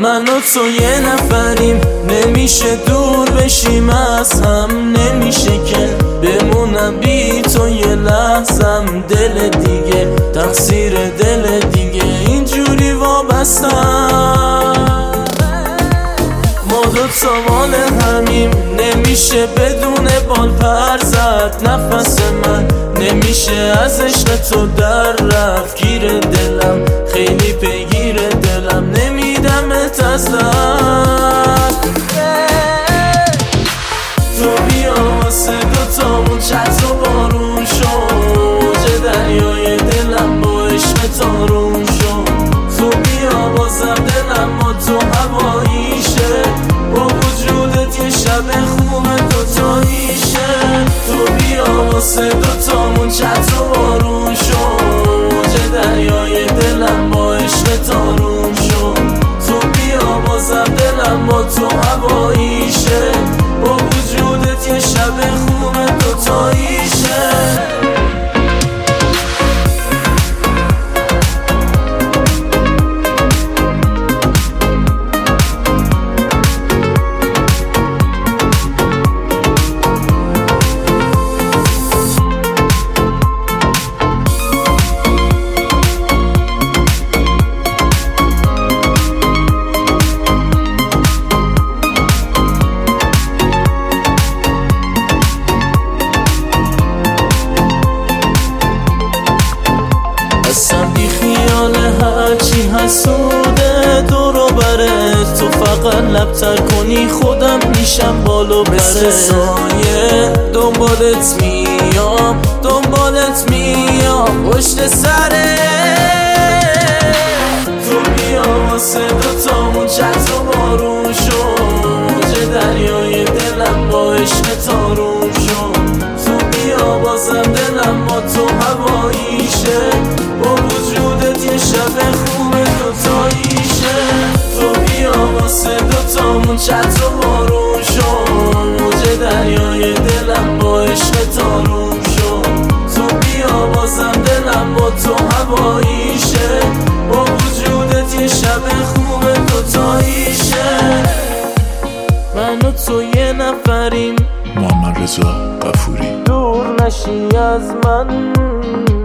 من و تو یه نفریم، نمیشه دور بشیم از هم، نمیشه که بمونم بی تو یه لحظم. دل دیگه تقصیر دل دیگه اینجوری وابستم. ما دوتا مال همیم، نمیشه بدون بال پر زد. نفس من نمیشه از عشق تو در رفت. گیر دلم خیلی پیگیر دلم، نمیدمت از دست. تو بیا واسه دوتامون چتر و بارون شد، دریای دلم با عشق تارون شد. تو بیا بازم دلم با تو هواییشه، با وجودت یه شب خوب دوتاییشه. تو بیا واسه دوتامون چتر و بارون شد، دریای دلم با عشق تارون شد. تو بیا بازم دلم با تو هواییشه، با وجودت یه شب خوب دوتاییشه. اصلا بی خیال هرچی حسوده دورو بره، تو فقط لبتر کنی خودم میشم بالو بره. مثل سایه دنبالت میام، دنبالت میام پشت سره. تو بیا واسه دوتامون چتر و بارون شد، دریای دلم با عشق تارون شد. تو بیا بازم دلم با تو هواییشه، با وجودت یه شب خوب دوتاییشه. تو بیا واسه دوتامون چتر و بارون شد، دریای دلم با عشق تارون شد. تو بیا بازم دلم با تو هواییشه، با وجودت یه شب خوب دوتاییشه. من و تو یه نفریم، محمد رضا غفوری. دور نشی از من.